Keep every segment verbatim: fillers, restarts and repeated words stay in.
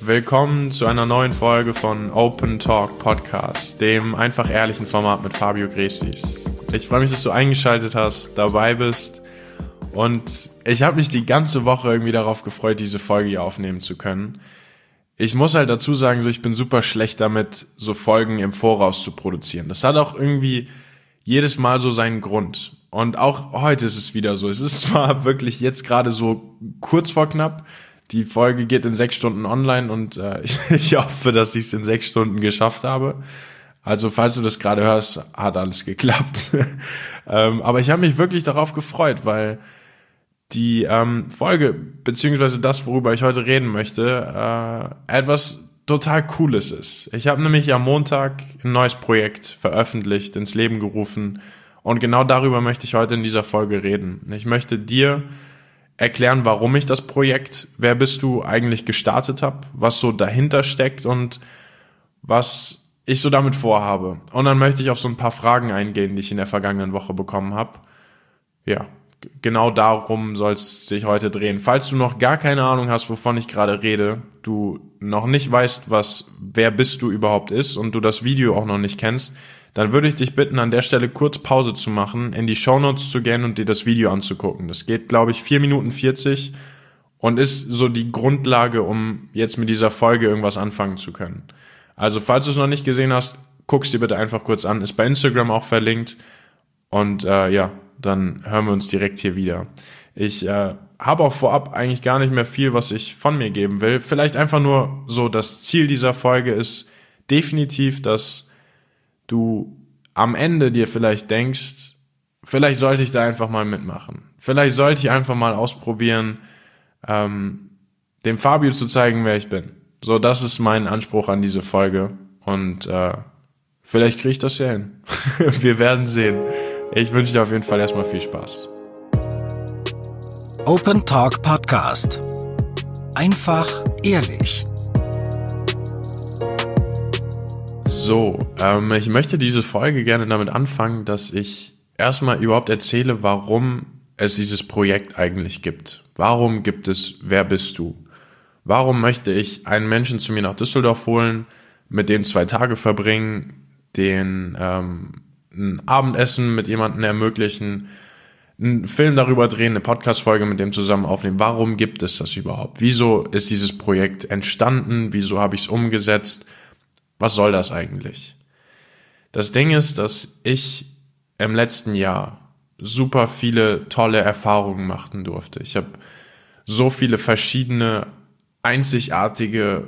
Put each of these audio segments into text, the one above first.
Willkommen zu einer neuen Folge von Open Talk Podcast, dem einfach ehrlichen Format mit Fabio Gresis. Ich freue mich, dass du eingeschaltet hast, dabei bist und ich habe mich die ganze Woche irgendwie darauf gefreut, diese Folge hier aufnehmen zu können. Ich muss halt dazu sagen, so ich bin super schlecht damit, so Folgen im Voraus zu produzieren. Das hat auch irgendwie jedes Mal so seinen Grund. Und auch heute ist es wieder so. Es ist zwar wirklich jetzt gerade so kurz vor knapp, die Folge geht in sechs Stunden online und äh, ich, ich hoffe, dass ich es in sechs Stunden geschafft habe. Also falls du das gerade hörst, hat alles geklappt. ähm, aber ich habe mich wirklich darauf gefreut, weil die ähm, Folge, beziehungsweise das, worüber ich heute reden möchte, äh, etwas total Cooles ist. Ich habe nämlich am Montag ein neues Projekt veröffentlicht, ins Leben gerufen und genau darüber möchte ich heute in dieser Folge reden. Ich möchte dir erklären, warum ich das Projekt Wer bist du eigentlich gestartet habe, was so dahinter steckt und was ich so damit vorhabe. Und dann möchte ich auf so ein paar Fragen eingehen, die ich in der vergangenen Woche bekommen habe. Ja, genau darum soll es sich heute drehen. Falls du noch gar keine Ahnung hast, wovon ich gerade rede, du noch nicht weißt, was Wer bist du überhaupt ist und du das Video auch noch nicht kennst, dann würde ich dich bitten, an der Stelle kurz Pause zu machen, in die Shownotes zu gehen und dir das Video anzugucken. Das geht, glaube ich, vier Minuten vierzig und ist so die Grundlage, um jetzt mit dieser Folge irgendwas anfangen zu können. Also, falls du es noch nicht gesehen hast, guck's dir bitte einfach kurz an. Ist bei Instagram auch verlinkt. Und äh, ja, dann hören wir uns direkt hier wieder. Ich äh, habe auch vorab eigentlich gar nicht mehr viel, was ich von mir geben will. Vielleicht einfach nur so, das Ziel dieser Folge ist definitiv, dass du am Ende dir vielleicht denkst, vielleicht sollte ich da einfach mal mitmachen. Vielleicht sollte ich einfach mal ausprobieren, ähm, dem Fabio zu zeigen, wer ich bin. So, das ist mein Anspruch an diese Folge. Und äh, vielleicht kriege ich das ja hin. Wir werden sehen. Ich wünsche dir auf jeden Fall erstmal viel Spaß. Open Talk Podcast. Einfach ehrlich. So, ähm, ich möchte diese Folge gerne damit anfangen, dass ich erstmal überhaupt erzähle, warum es dieses Projekt eigentlich gibt. Warum gibt es Wer bist du? Warum möchte ich einen Menschen zu mir nach Düsseldorf holen, mit dem zwei Tage verbringen, den ähm, ein Abendessen mit jemandem ermöglichen, einen Film darüber drehen, eine Podcast-Folge mit dem zusammen aufnehmen? Warum gibt es das überhaupt? Wieso ist dieses Projekt entstanden? Wieso habe ich es umgesetzt? Was soll das eigentlich? Das Ding ist, dass ich im letzten Jahr super viele tolle Erfahrungen machen durfte. Ich habe so viele verschiedene, einzigartige,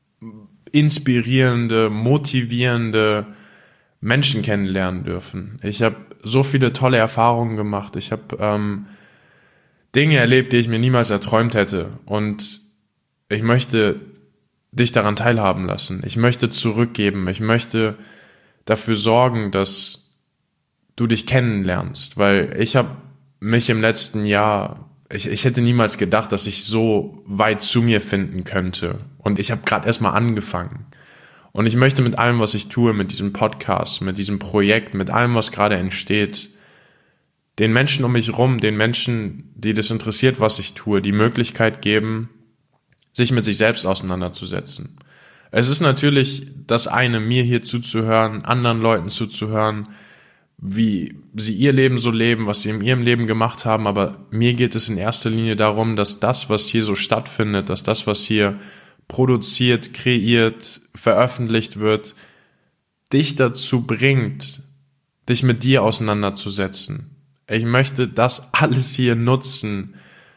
inspirierende, motivierende Menschen kennenlernen dürfen. Ich habe so viele tolle Erfahrungen gemacht. Ich habe ähm, Dinge erlebt, die ich mir niemals erträumt hätte. Und ich möchte dich daran teilhaben lassen. Ich möchte zurückgeben. Ich möchte dafür sorgen, dass du dich kennenlernst. Weil ich habe mich im letzten Jahr, ich, ich hätte niemals gedacht, dass ich so weit zu mir finden könnte. Und ich habe gerade erstmal angefangen. Und ich möchte mit allem, was ich tue, mit diesem Podcast, mit diesem Projekt, mit allem, was gerade entsteht, den Menschen um mich rum, den Menschen, die das interessiert, was ich tue, die Möglichkeit geben, sich mit sich selbst auseinanderzusetzen. Es ist natürlich das eine, mir hier zuzuhören, anderen Leuten zuzuhören, wie sie ihr Leben so leben, was sie in ihrem Leben gemacht haben, aber mir geht es in erster Linie darum, dass das, was hier so stattfindet, dass das, was hier produziert, kreiert, veröffentlicht wird, dich dazu bringt, dich mit dir auseinanderzusetzen. Ich möchte das alles hier nutzen,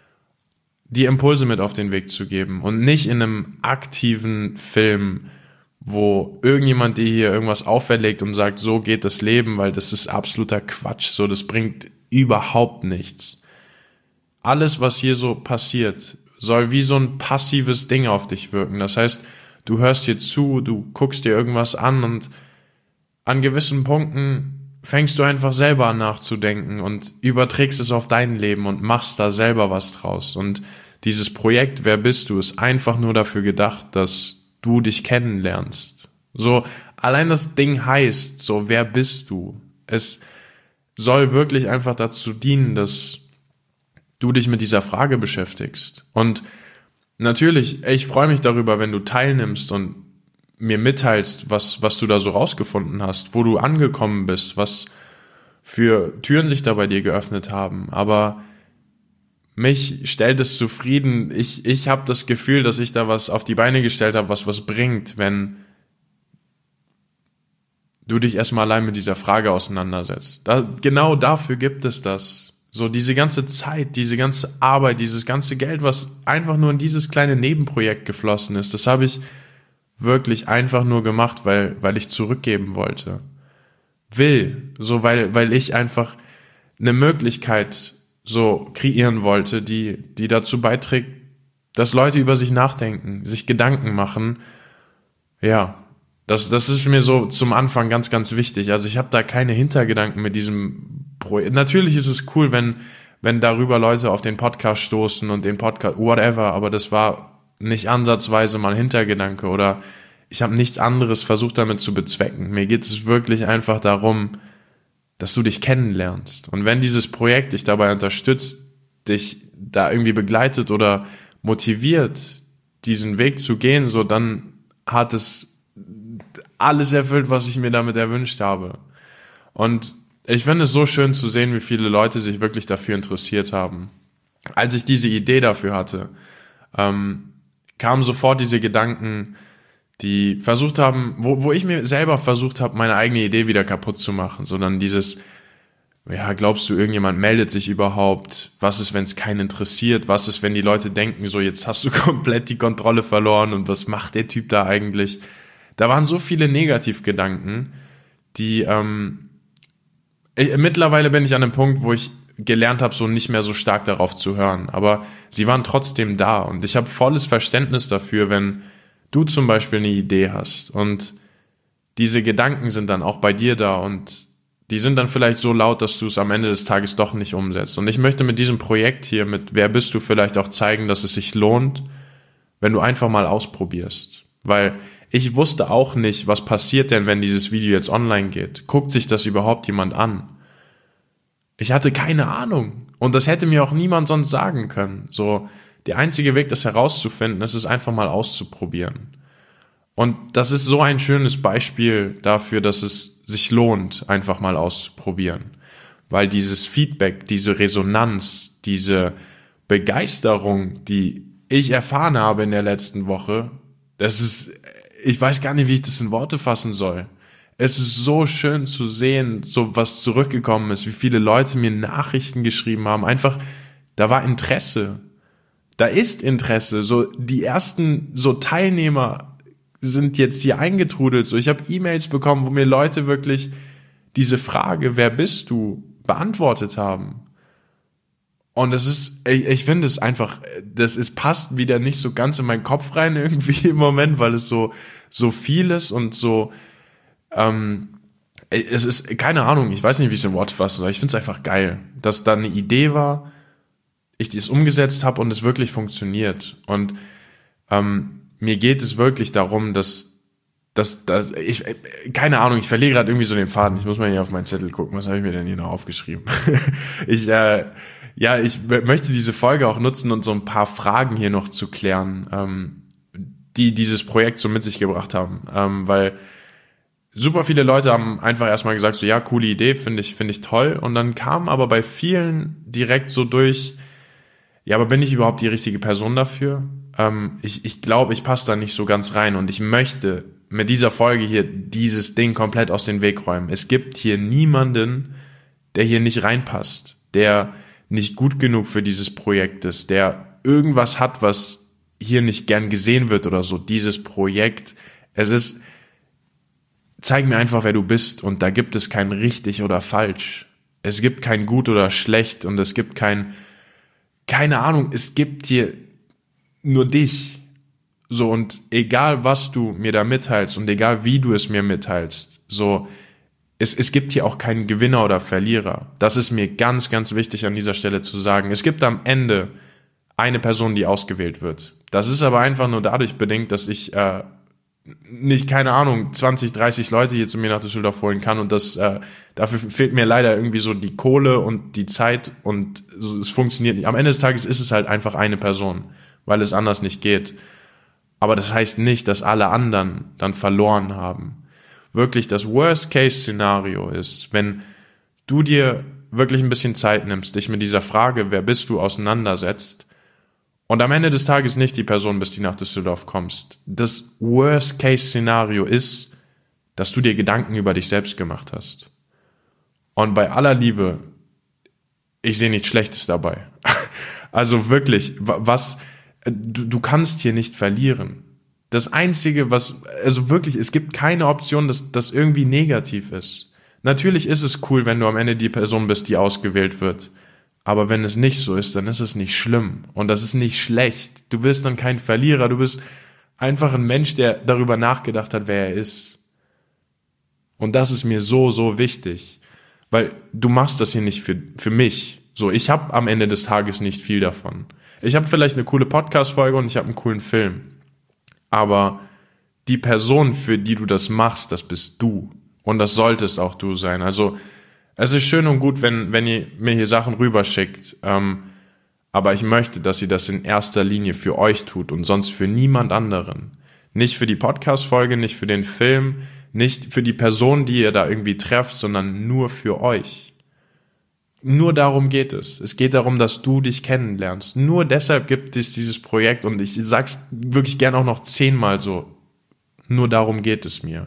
die Impulse mit auf den Weg zu geben und nicht in einem aktiven Film, wo irgendjemand dir hier irgendwas auferlegt und sagt, so geht das Leben, weil das ist absoluter Quatsch, so, das bringt überhaupt nichts. Alles, was hier so passiert, soll wie so ein passives Ding auf dich wirken. Das heißt, du hörst dir zu, du guckst dir irgendwas an und an gewissen Punkten fängst du einfach selber an nachzudenken und überträgst es auf dein Leben und machst da selber was draus. Und dieses Projekt Wer bist du ist einfach nur dafür gedacht, dass du dich kennenlernst. So, allein das Ding heißt so, wer bist du? Es soll wirklich einfach dazu dienen, dass du dich mit dieser Frage beschäftigst. Und natürlich, ich freue mich darüber, wenn du teilnimmst und mir mitteilst, was, was du da so rausgefunden hast, wo du angekommen bist, was für Türen sich da bei dir geöffnet haben. Aber mich stellt es zufrieden. Ich, ich habe das Gefühl, dass ich da was auf die Beine gestellt habe, was was bringt, wenn du dich erstmal allein mit dieser Frage auseinandersetzt. Da, genau dafür gibt es das. So diese ganze Zeit, diese ganze Arbeit, dieses ganze Geld, was einfach nur in dieses kleine Nebenprojekt geflossen ist, das habe ich wirklich einfach nur gemacht, weil, weil ich zurückgeben wollte. Will. So, weil, weil ich einfach eine Möglichkeit so kreieren wollte, die, die dazu beiträgt, dass Leute über sich nachdenken, sich Gedanken machen. Ja, das, das ist mir so zum Anfang ganz, ganz wichtig. Also ich habe da keine Hintergedanken mit diesem Projekt. Natürlich ist es cool, wenn, wenn darüber Leute auf den Podcast stoßen und den Podcast, whatever, aber das war nicht ansatzweise mal Hintergedanke oder ich habe nichts anderes versucht damit zu bezwecken. Mir geht es wirklich einfach darum, dass du dich kennenlernst. Und wenn dieses Projekt dich dabei unterstützt, dich da irgendwie begleitet oder motiviert, diesen Weg zu gehen, so dann hat es alles erfüllt, was ich mir damit erwünscht habe. Und ich finde es so schön zu sehen, wie viele Leute sich wirklich dafür interessiert haben. Als ich diese Idee dafür hatte, ähm, kamen sofort diese Gedanken, die versucht haben, wo, wo ich mir selber versucht habe, meine eigene Idee wieder kaputt zu machen, sondern dieses, ja, glaubst du, irgendjemand meldet sich überhaupt? Was ist, wenn es keinen interessiert? Was ist, wenn die Leute denken, so jetzt hast du komplett die Kontrolle verloren und was macht der Typ da eigentlich? Da waren so viele Negativgedanken, die, ähm, ich, mittlerweile bin ich an einem Punkt, wo ich gelernt habe, so nicht mehr so stark darauf zu hören, aber sie waren trotzdem da und ich habe volles Verständnis dafür, wenn du zum Beispiel eine Idee hast und diese Gedanken sind dann auch bei dir da und die sind dann vielleicht so laut, dass du es am Ende des Tages doch nicht umsetzt. Und ich möchte mit diesem Projekt hier, mit Wer bist du, vielleicht auch zeigen, dass es sich lohnt, wenn du einfach mal ausprobierst. Weil ich wusste auch nicht, was passiert denn, wenn dieses Video jetzt online geht. Guckt sich das überhaupt jemand an? Ich hatte keine Ahnung. Und das hätte mir auch niemand sonst sagen können. So, der einzige Weg, das herauszufinden, ist es einfach mal auszuprobieren. Und das ist so ein schönes Beispiel dafür, dass es sich lohnt, einfach mal auszuprobieren. Weil dieses Feedback, diese Resonanz, diese Begeisterung, die ich erfahren habe in der letzten Woche, das ist, ich weiß gar nicht, wie ich das in Worte fassen soll. Es ist so schön zu sehen, so was zurückgekommen ist, wie viele Leute mir Nachrichten geschrieben haben. Einfach, da war Interesse. Da ist Interesse. So, die ersten, so Teilnehmer sind jetzt hier eingetrudelt. So, ich habe E-Mails bekommen, wo mir Leute wirklich diese Frage, wer bist du, beantwortet haben. Und es ist, ich, ich finde es einfach, das ist, passt wieder nicht so ganz in meinen Kopf rein irgendwie im Moment, weil es so, so viel ist und so, ähm, es ist, keine Ahnung, ich weiß nicht, wie ich es in Worte fassen soll. Ich finde es einfach geil, dass da eine Idee war, ich es umgesetzt habe und es wirklich funktioniert. Und ähm, mir geht es wirklich darum, dass, dass, dass ich, keine Ahnung, ich verliere gerade irgendwie so den Faden. Ich muss mal hier auf meinen Zettel gucken, was habe ich mir denn hier noch aufgeschrieben? ich, äh, ja, ich möchte diese Folge auch nutzen und so ein paar Fragen hier noch zu klären, ähm, die dieses Projekt so mit sich gebracht haben, ähm, weil super viele Leute haben einfach erstmal gesagt, so ja, coole Idee, finde ich, finde ich toll. Und dann kam aber bei vielen direkt so durch, ja, aber bin ich überhaupt die richtige Person dafür? Ähm, ich ich glaube, ich passe da nicht so ganz rein und ich möchte mit dieser Folge hier dieses Ding komplett aus dem Weg räumen. Es gibt hier niemanden, der hier nicht reinpasst, der nicht gut genug für dieses Projekt ist, der irgendwas hat, was hier nicht gern gesehen wird oder so. Dieses Projekt, es ist, zeig mir einfach, wer du bist und da gibt es kein richtig oder falsch. Es gibt kein gut oder schlecht und es gibt kein, keine Ahnung, es gibt hier nur dich. So, und egal was du mir da mitteilst und egal wie du es mir mitteilst, so, es, es gibt hier auch keinen Gewinner oder Verlierer. Das ist mir ganz, ganz wichtig an dieser Stelle zu sagen. Es gibt am Ende eine Person, die ausgewählt wird. Das ist aber einfach nur dadurch bedingt, dass ich äh, nicht, keine Ahnung, zwanzig, dreißig Leute hier zu mir nach Düsseldorf holen kann und das, äh, dafür fehlt mir leider irgendwie so die Kohle und die Zeit und so, es funktioniert nicht. Am Ende des Tages ist es halt einfach eine Person. weil es anders nicht geht. Aber das heißt nicht, dass alle anderen dann verloren haben. Wirklich das Worst-Case-Szenario ist, wenn du dir wirklich ein bisschen Zeit nimmst, dich mit dieser Frage, wer bist du, auseinandersetzt und am Ende des Tages nicht die Person bist, die nach Düsseldorf kommst. Das Worst-Case-Szenario ist, dass du dir Gedanken über dich selbst gemacht hast. Und bei aller Liebe, ich sehe nichts Schlechtes dabei. Also wirklich, was, du, du kannst hier nicht verlieren. Das Einzige, was, also wirklich, es gibt keine Option, dass das irgendwie negativ ist. Natürlich ist es cool, wenn du am Ende die Person bist, die ausgewählt wird. Aber wenn es nicht so ist, dann ist es nicht schlimm. Und das ist nicht schlecht. Du bist dann kein Verlierer. Du bist einfach ein Mensch, der darüber nachgedacht hat, wer er ist. Und das ist mir so, so wichtig. Weil du machst das hier nicht für, für mich. So, ich habe am Ende des Tages nicht viel davon. Ich habe vielleicht eine coole Podcast-Folge und ich habe einen coolen Film. Aber die Person, für die du das machst, das bist du. Und das solltest auch du sein. Also es ist schön und gut, wenn, wenn ihr mir hier Sachen rüberschickt. Ähm, aber ich möchte, dass ihr das in erster Linie für euch tut und sonst für niemand anderen. Nicht für die Podcast-Folge, nicht für den Film, nicht für die Person, die ihr da irgendwie trefft, sondern nur für euch. Nur darum geht es. Es geht darum, dass du dich kennenlernst. Nur deshalb gibt es dieses Projekt und ich sag's wirklich gern auch noch zehnmal so. Nur darum geht es mir.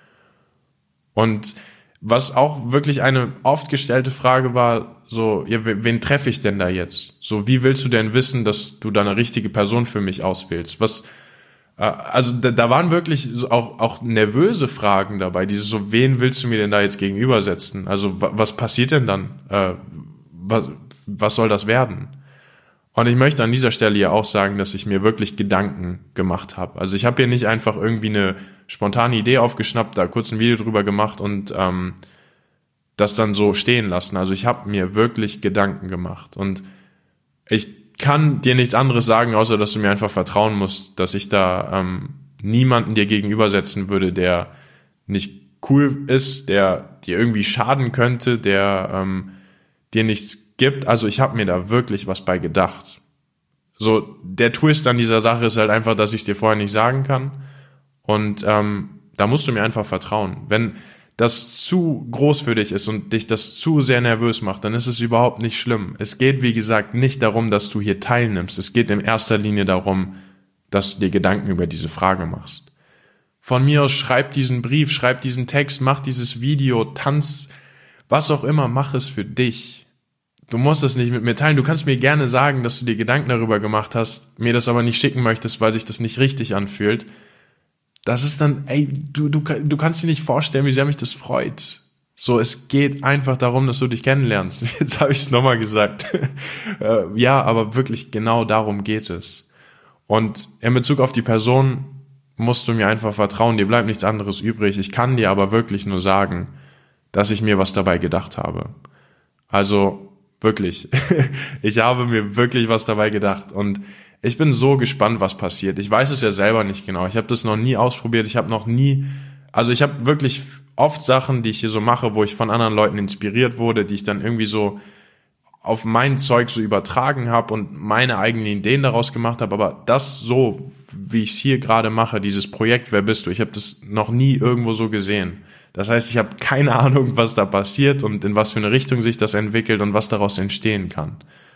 Und was auch wirklich eine oft gestellte Frage war, so, ja, wen treffe ich denn da jetzt? So, wie willst du denn wissen, dass du da eine richtige Person für mich auswählst? Was, äh, also da, da waren wirklich so auch, auch nervöse Fragen dabei, dieses so, wen willst du mir denn da jetzt gegenübersetzen? Also, wa, was passiert denn dann? Äh, was, was soll das werden? Und ich möchte an dieser Stelle ja auch sagen, dass ich mir wirklich Gedanken gemacht habe. Also ich habe hier nicht einfach irgendwie eine spontane Idee aufgeschnappt, da kurz ein Video drüber gemacht und ähm, das dann so stehen lassen. Also ich habe mir wirklich Gedanken gemacht. Und ich kann dir nichts anderes sagen, außer dass du mir einfach vertrauen musst, dass ich da ähm, niemanden dir gegenübersetzen würde, der nicht cool ist, der dir irgendwie schaden könnte, der ähm, dir nichts gibt. Also ich habe mir da wirklich was bei gedacht. So, der Twist an dieser Sache ist halt einfach, dass ich es dir vorher nicht sagen kann. Und ähm, da musst du mir einfach vertrauen. Wenn das zu groß für dich ist und dich das zu sehr nervös macht, dann ist es überhaupt nicht schlimm. Es geht, wie gesagt, nicht darum, dass du hier teilnimmst. Es geht in erster Linie darum, dass du dir Gedanken über diese Frage machst. Von mir aus schreib diesen Brief, schreib diesen Text, mach dieses Video, tanz, was auch immer, mach es für dich. Du musst es nicht mit mir teilen. Du kannst mir gerne sagen, dass du dir Gedanken darüber gemacht hast, mir das aber nicht schicken möchtest, weil sich das nicht richtig anfühlt. Das ist dann, ey, du, du, du kannst dir nicht vorstellen, wie sehr mich das freut. So, es geht einfach darum, dass du dich kennenlernst. Jetzt habe ich es nochmal gesagt. Ja, aber wirklich genau darum geht es. Und in Bezug auf die Person musst du mir einfach vertrauen. Dir bleibt nichts anderes übrig. Ich kann dir aber wirklich nur sagen, dass ich mir was dabei gedacht habe. Also wirklich, ich habe mir wirklich was dabei gedacht und ich bin so gespannt, was passiert. Ich weiß es ja selber nicht genau. Ich habe das noch nie ausprobiert. Ich habe noch nie, also ich habe wirklich oft Sachen, die ich hier so mache, wo ich von anderen Leuten inspiriert wurde, die ich dann irgendwie so auf mein Zeug so übertragen habe und meine eigenen Ideen daraus gemacht habe. Aber das so, wie ich es hier gerade mache, dieses Projekt, wer bist du? Ich habe das noch nie irgendwo so gesehen. Das heißt, ich habe keine Ahnung, was da passiert und in was für eine Richtung sich das entwickelt und was daraus entstehen kann.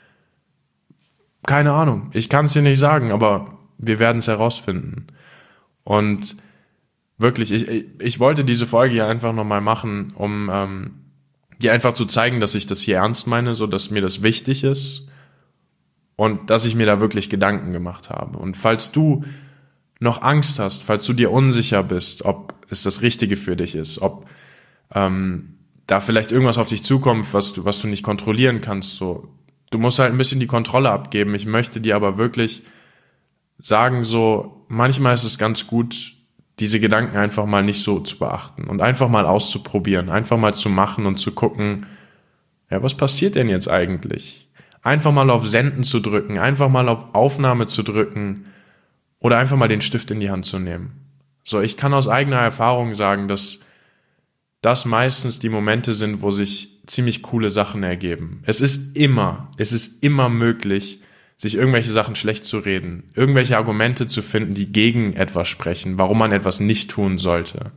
Keine Ahnung. Ich kann es dir nicht sagen, aber wir werden es herausfinden. Und wirklich, ich, ich wollte diese Folge hier einfach nochmal machen, um ähm, dir einfach zu zeigen, dass ich das hier ernst meine, so dass mir das wichtig ist und dass ich mir da wirklich Gedanken gemacht habe. Und falls du noch Angst hast, falls du dir unsicher bist, ob es das Richtige für dich ist, ob ähm, da vielleicht irgendwas auf dich zukommt, was du, was du nicht kontrollieren kannst, so, du musst halt ein bisschen die Kontrolle abgeben. Ich möchte dir aber wirklich sagen, so, manchmal ist es ganz gut, diese Gedanken einfach mal nicht so zu beachten und einfach mal auszuprobieren, einfach mal zu machen und zu gucken, ja, was passiert denn jetzt eigentlich? Einfach mal auf Senden zu drücken, einfach mal auf Aufnahme zu drücken oder einfach mal den Stift in die Hand zu nehmen. So, ich kann aus eigener Erfahrung sagen, dass das meistens die Momente sind, wo sich ziemlich coole Sachen ergeben. Es ist immer, es ist immer möglich, sich irgendwelche Sachen schlecht zu reden, irgendwelche Argumente zu finden, die gegen etwas sprechen, warum man etwas nicht tun sollte.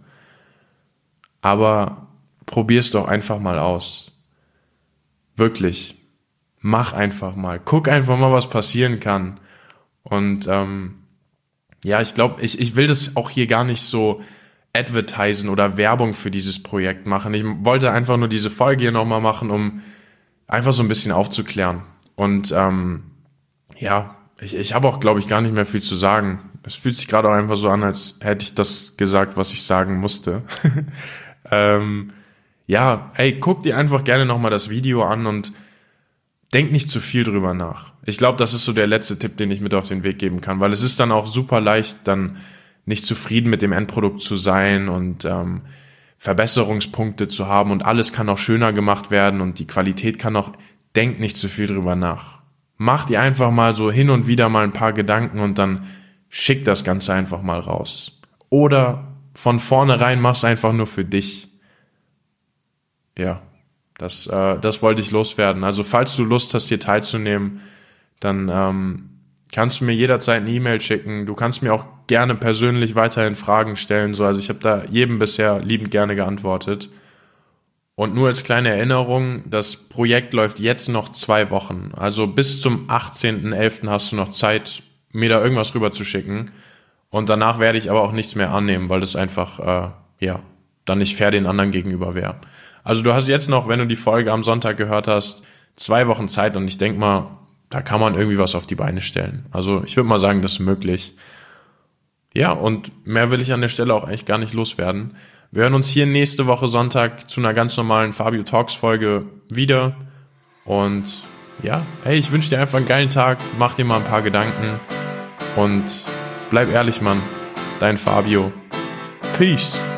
Aber probier's doch einfach mal aus. Wirklich. Mach einfach mal. Guck einfach mal, was passieren kann. Und ähm, ja, ich glaube, ich, ich will das auch hier gar nicht so advertisen oder Werbung für dieses Projekt machen. Ich wollte einfach nur diese Folge hier nochmal machen, um einfach so ein bisschen aufzuklären. Und ähm, ja, ich, ich habe auch, glaube ich, gar nicht mehr viel zu sagen. Es fühlt sich gerade auch einfach so an, als hätte ich das gesagt, was ich sagen musste. ähm, ja, ey, guck dir einfach gerne nochmal das Video an und denk nicht zu viel drüber nach. Ich glaube, das ist so der letzte Tipp, den ich mit auf den Weg geben kann, weil es ist dann auch super leicht, dann nicht zufrieden mit dem Endprodukt zu sein und ähm, Verbesserungspunkte zu haben und alles kann noch schöner gemacht werden und die Qualität kann noch, denk nicht zu viel drüber nach. Mach dir einfach mal so hin und wieder mal ein paar Gedanken und dann schick das Ganze einfach mal raus. Oder von vornherein mach's einfach nur für dich. Ja, das, äh, das wollte ich loswerden. Also falls du Lust hast, hier teilzunehmen, dann ähm, kannst du mir jederzeit eine E-Mail schicken. Du kannst mir auch gerne persönlich weiterhin Fragen stellen. So, also ich habe da jedem bisher liebend gerne geantwortet. Und nur als kleine Erinnerung, das Projekt läuft jetzt noch zwei Wochen. Also bis zum achtzehnten elften hast du noch Zeit, mir da irgendwas rüber zu schicken. Und danach werde ich aber auch nichts mehr annehmen, weil das einfach, äh, ja, dann nicht fair den anderen gegenüber wäre. Also du hast jetzt noch, wenn du die Folge am Sonntag gehört hast, zwei Wochen Zeit und ich denke mal, da kann man irgendwie was auf die Beine stellen. Also ich würde mal sagen, das ist möglich. Ja, und mehr will ich an der Stelle auch eigentlich gar nicht loswerden. Wir hören uns hier nächste Woche Sonntag zu einer ganz normalen Fabio Talks Folge wieder. Und ja, hey, ich wünsche dir einfach einen geilen Tag, mach dir mal ein paar Gedanken und bleib ehrlich, Mann. Dein Fabio. Peace.